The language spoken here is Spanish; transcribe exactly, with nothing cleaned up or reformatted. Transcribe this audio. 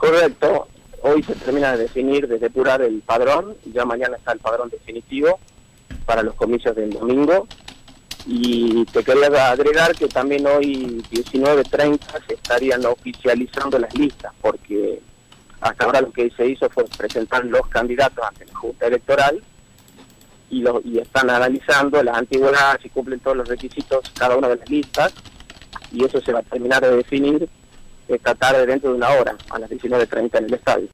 Correcto, hoy se termina de definir, de depurar el padrón, ya mañana está el padrón definitivo para los comicios del domingo, y te quería agregar que también hoy diecinueve treinta se estarían oficializando las listas, porque hasta ahora lo que se hizo fue presentar los candidatos ante la Junta Electoral y, lo, y están analizando las antigüedades, si cumplen todos los requisitos cada una de las listas, y eso se va a terminar de definir esta tarde dentro de una hora, a las diecinueve treinta en el estadio.